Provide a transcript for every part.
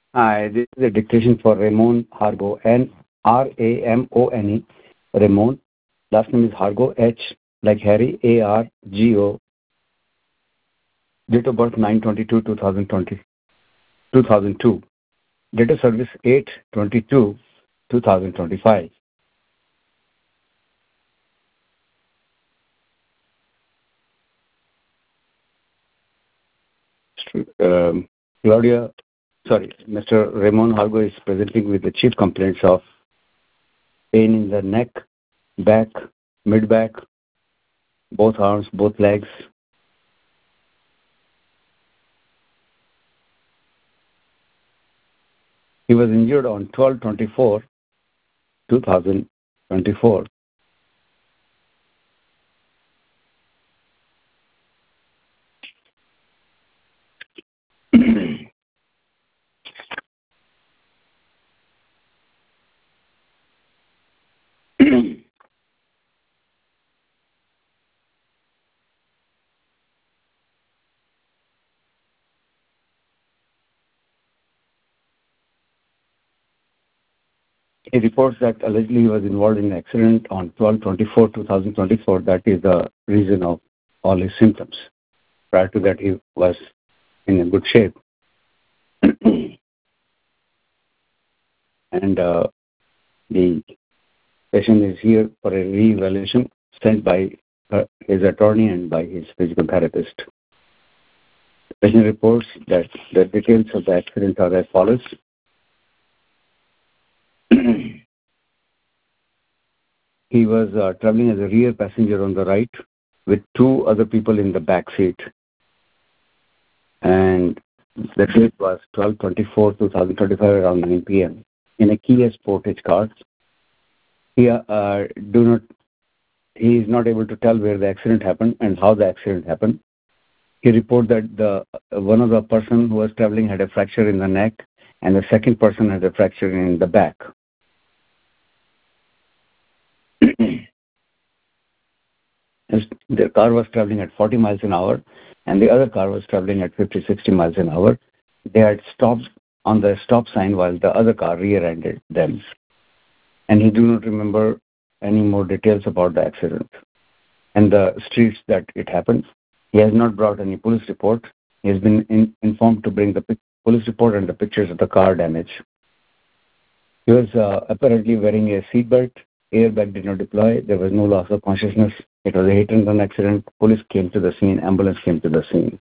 Hi, this is a dictation for Ramon Hargo, Ramone, Ramon. Last name is Hargo, H like Harry, Argo. Date of birth 9/22/2020, 2002. Date of service 8/22/2025. Claudia, sorry, Mr. Ramon Hargo is presenting with the chief complaints of pain in the neck, back, mid-back, both arms, both legs. He was injured on 12/24/2024. He reports that allegedly he was involved in an accident on 12/24/2024. That is the reason of all his symptoms. Prior to that, he was in a good shape. And the patient is here for a re-evaluation sent by his attorney and by his physical therapist. The patient reports that the details of the accident are as follows. He was traveling as a rear passenger on the right with two other people in the back seat. And the date was 12/24/2025 around 9 p.m. in a Kia Sportage car. He is not able to tell where the accident happened and how the accident happened. He reported that one of the person who was traveling had a fracture in the neck and the second person had a fracture in the back. The car was traveling at 40 miles an hour and the other car was traveling at 50-60 miles an hour. They had stopped on the stop sign while the other car rear-ended them. And he do not remember any more details about the accident and the streets that it happened. He has not brought any police report. He has been informed to bring the police report and the pictures of the car damage. He was apparently wearing a seatbelt. Airbag did not deploy. There was no loss of consciousness. It was a hit-and-run accident. Police came to the scene. Ambulance came to the scene.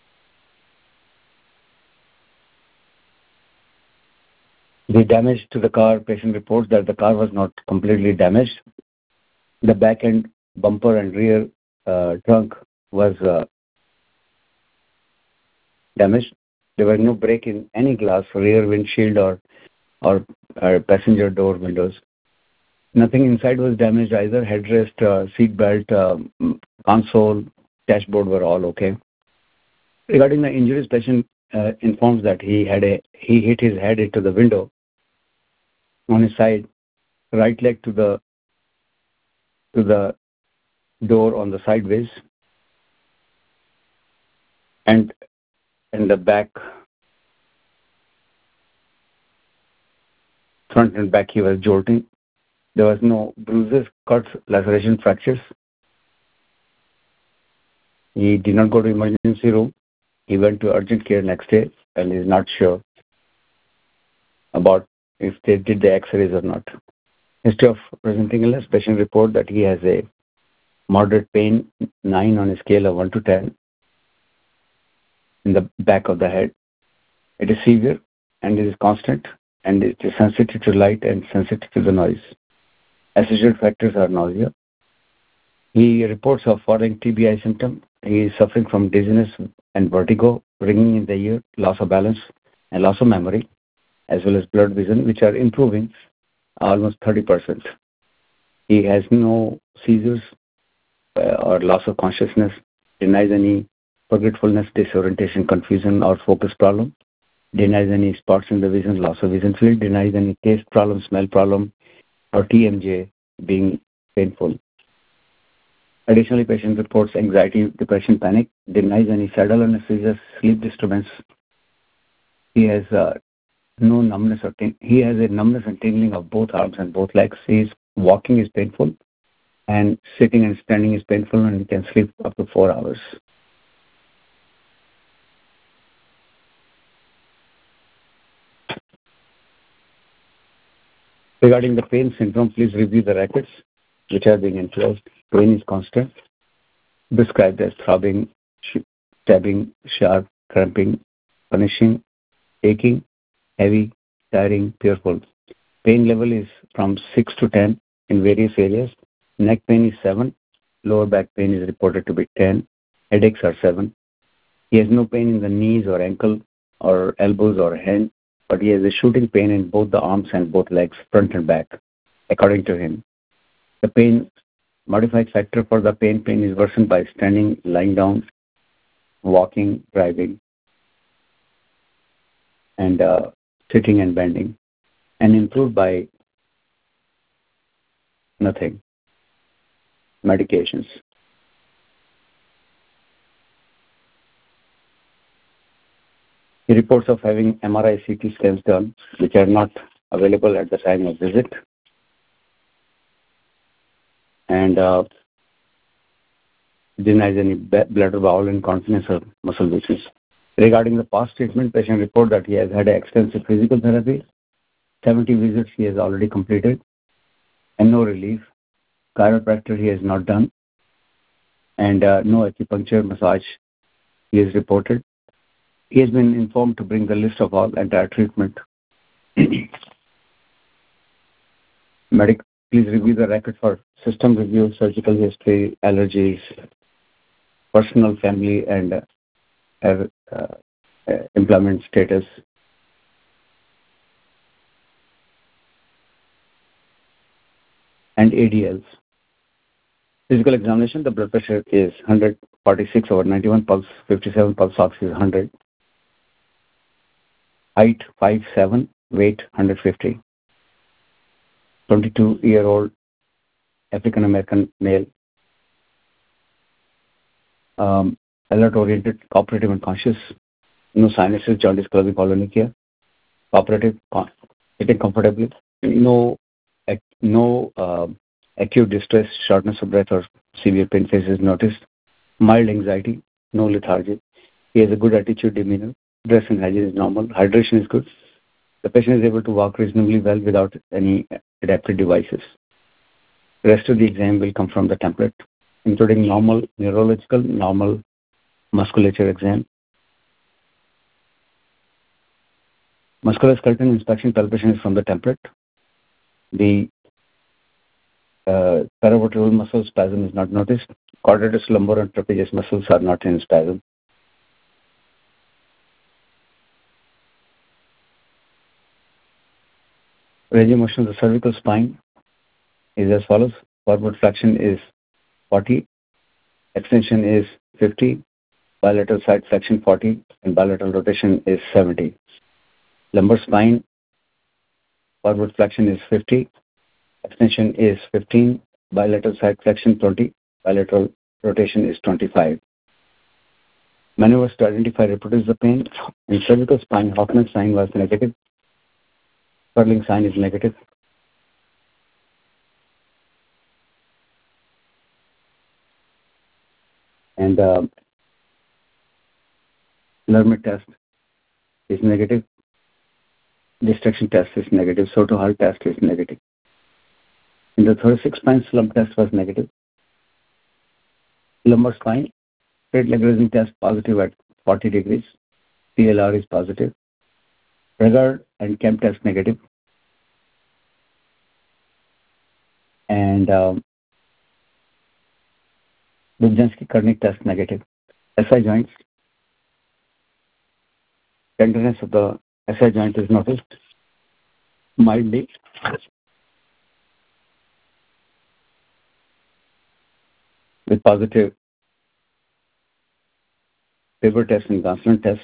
The damage to the car, patient reports that the car was not completely damaged. The back end bumper and rear trunk was damaged. There was no break in any glass, rear windshield or passenger door windows. Nothing inside was damaged either. Headrest, seat belt, console, dashboard were all okay. Regarding the injuries, patient informs that he hit his head into the window on his side, right leg to the door on the sideways, and in the back, front and back, he was jolting. There was no bruises, cuts, laceration, fractures. He did not go to emergency room. He went to urgent care next day and is not sure about if they did the x-rays or not. History of presenting illness, patient report that he has a moderate pain, 9 on a scale of 1 to 10 in the back of the head. It is severe and it is constant and it is sensitive to light and sensitive to the noise. Associated factors are nausea. He reports of following TBI symptom. He is suffering from dizziness and vertigo, ringing in the ear, loss of balance, and loss of memory, as well as blurred vision, which are improving almost 30%. He has no seizures or loss of consciousness, denies any forgetfulness, disorientation, confusion, or focus problem, denies any spots in the vision, loss of vision field, denies any taste problem, smell problem, or TMJ being painful. Additionally, patient reports anxiety, depression, panic, denies any saddle anesthesia, sleep disturbance. He has no numbness or he has a numbness and tingling of both arms and both legs. His walking is painful, and sitting and standing is painful, and he can sleep up to 4 hours. Regarding the pain syndrome, please review the records which are being enclosed. Pain is constant, described as throbbing, stabbing, sharp, cramping, punishing, aching, heavy, tiring, fearful. Pain level is from 6 to 10 in various areas. Neck pain is 7. Lower back pain is reported to be 10. Headaches are 7. He has no pain in the knees or ankle or elbows or hand, but he has a shooting pain in both the arms and both legs, front and back, according to him. The pain modified factor for the pain is worsened by standing, lying down, walking, driving, and sitting and bending, and improved by nothing, medications. He reports of having MRI CT scans done, which are not available at the time of visit, and denies any bladder, bowel incontinence or muscle weakness. Regarding the past treatment, patient report that he has had extensive physical therapy, 70 visits he has already completed, and no relief. Chiropractor he has not done, and no acupuncture massage he has reported. He has been informed to bring the list of all entire treatment. Please review the record for system review, surgical history, allergies, personal, family, and employment status. And ADLs. Physical examination, the blood pressure is 146/91, pulse 57, pulse ox is 100. Height 5'7", weight 150. 22-year-old African American male. Alert-oriented, cooperative, and conscious. No sinuses, jaundice, clubbing, colonychia. Cooperative, sitting comfortably. No acute distress, shortness of breath, or severe pain faces noticed. Mild anxiety, no lethargy. He has a good attitude, demeanor. Dress and hygiene is normal. Hydration is good. The patient is able to walk reasonably well without any adapted devices. The rest of the exam will come from the template, including normal neurological, normal musculature exam. Musculoskeletal inspection palpation is from the template. The paravertebral muscle spasm is not noticed. Quadratus lumbar and trapezius muscles are not in spasm. Range of motion of the cervical spine is as follows. Forward flexion is 40, extension is 50, bilateral side flexion 40, and bilateral rotation is 70. Lumbar spine, forward flexion is 50, extension is 15, bilateral side flexion 20, bilateral rotation is 25. Maneuvers to identify reproduce the pain. In cervical spine, Hoffman sign was negative. Curling sign is negative. And Lermit test is negative. Distraction test is negative. Soto-Hall test is negative. In the thoracic spine, slump test was negative. Lumbar spine, straight leg raising test positive at 40 degrees. PLR is positive. Regard and chem test negative. And Budzinski-Kernig test negative. SI joints, tenderness of the SI joint is noticed mildly. With positive Faber test and Gosselin test.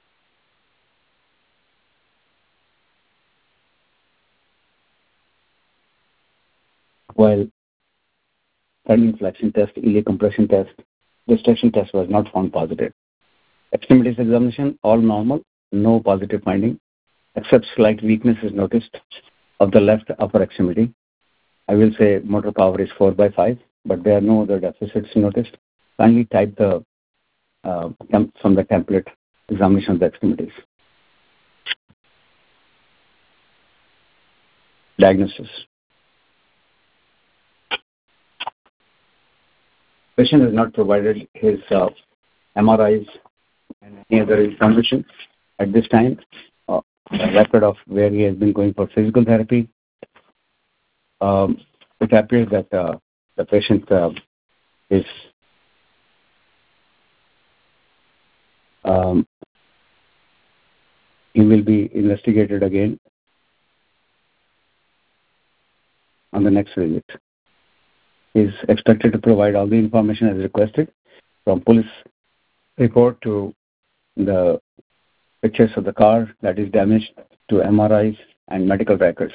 While standing flexion test, iliac compression test, distraction test was not found positive. Extremities examination, all normal, no positive finding. except slight weakness is noticed of the left upper extremity. I will say motor power is 4/5, but there are no other deficits noticed. Kindly type the from the template examination of the extremities. Diagnosis. Patient has not provided his MRIs and any other information at this time. A record of where he has been going for physical therapy. It appears that the patient is he will be investigated again on the next visit. He is expected to provide all the information as requested, from police report to the pictures of the car that is damaged to MRIs and medical records.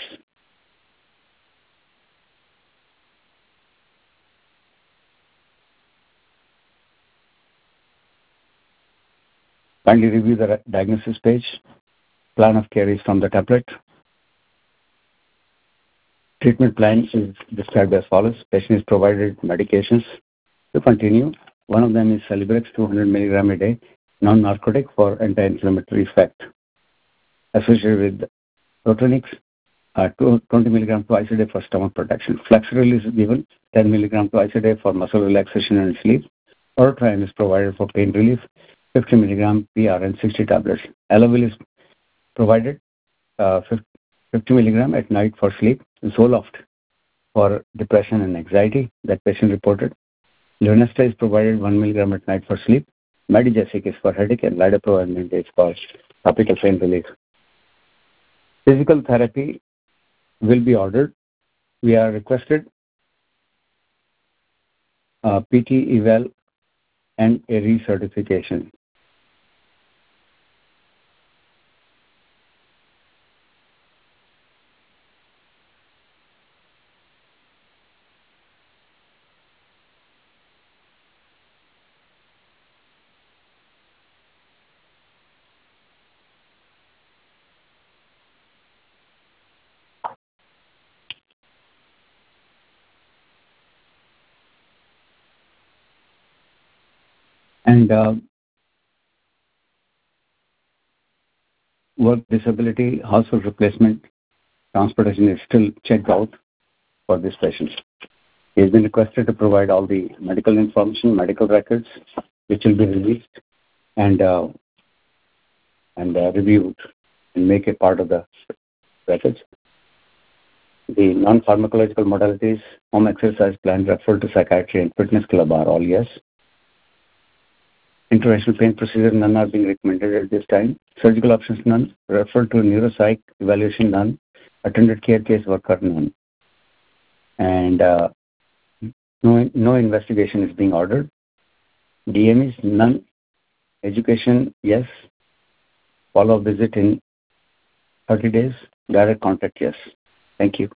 Kindly review the diagnosis page. Plan of care is from the template. Treatment plan is described as follows. Patient is provided medications to continue. One of them is Celebrex 200 mg a day, non-narcotic for anti-inflammatory effect. Associated with Protonix, 20 mg twice a day for stomach protection. Flexeril is given 10 mg twice a day for muscle relaxation and sleep. Orotriane is provided for pain relief, 50 mg PR and 60 tablets. Elavil is provided 50 mg at night for sleep. Zoloft for depression and anxiety that patient reported. Lunesta is provided 1 mg at night for sleep. Medijesic is for headache and Lidoprobamate is for topical pain relief. Physical therapy will be ordered. We are requested PT eval and a recertification. And work disability, household replacement, transportation is still checked out for this patient. He has been requested to provide all the medical information, medical records, which will be released and reviewed and make a part of the records. The non-pharmacological modalities, home exercise plan, referral to psychiatry and fitness club are all yes. Interventional pain procedure, none are being recommended at this time. Surgical options, none. Referral to neuropsych evaluation, none. Attended care case worker, none. And no investigation is being ordered. DMEs, none. Education, yes. Follow-up visit in 30 days. Direct contact, yes. Thank you.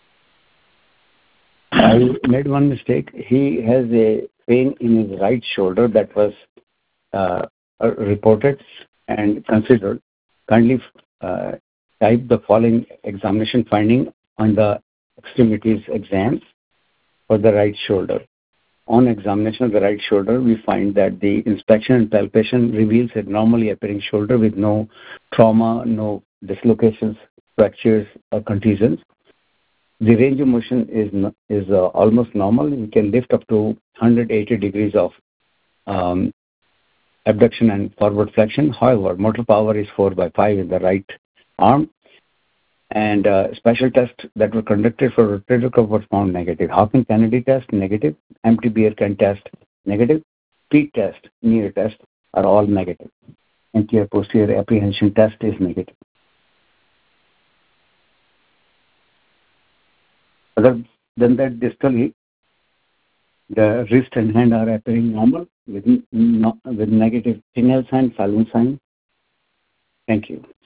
I made one mistake. He has a pain in his right shoulder that was reported and considered. Kindly type the following examination finding on the extremities exam for the right shoulder. On examination of the right shoulder, we find that the inspection and palpation reveals a normally appearing shoulder with no trauma, no dislocations, fractures, or contusions. The range of motion is almost normal. We can lift up to 180 degrees of abduction and forward flexion. However, motor power is 4/5 in the right arm. And special tests that were conducted for rotator cuff were found negative. Hawkins-Kennedy test, negative. Empty beer can test, negative. Peat test, near test are all negative. Anterior posterior apprehension test is negative. Other than that, distally, the wrist and hand are appearing normal with negative Tinel sign, Falun sign. Thank you.